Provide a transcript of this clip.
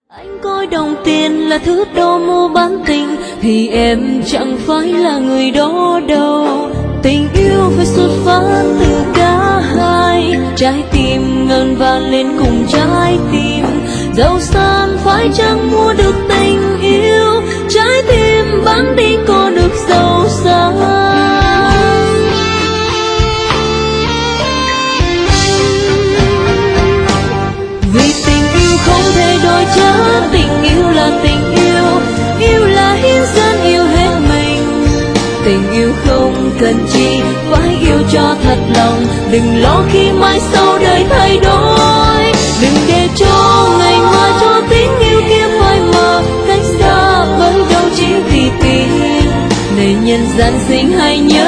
Anh coi đồng tiền là thứ đo mua bán tình, thì em chẳng phải là người đó đâu. Tình yêu phải xuất phát từ cả hai, trái tim ngân vang lên cùng trái tim. Giàu sang phải chẳng mua được tình yêu, trái tim bán đi có được giàu sang. Vì tình yêu không thể đổi trả, tình yêu là tình yêu, yêu là hiến dâng yêu hết mình. Tình yêu không cần chi, phải yêu cho thật lòng, đừng lo khi mai sau đời thay đổi. Đừng để cho ngày mai cho tình yêu kia phai mờ, cách xa bởi đâu chỉ vì tiền. Này nhân gian sinh hay nhớ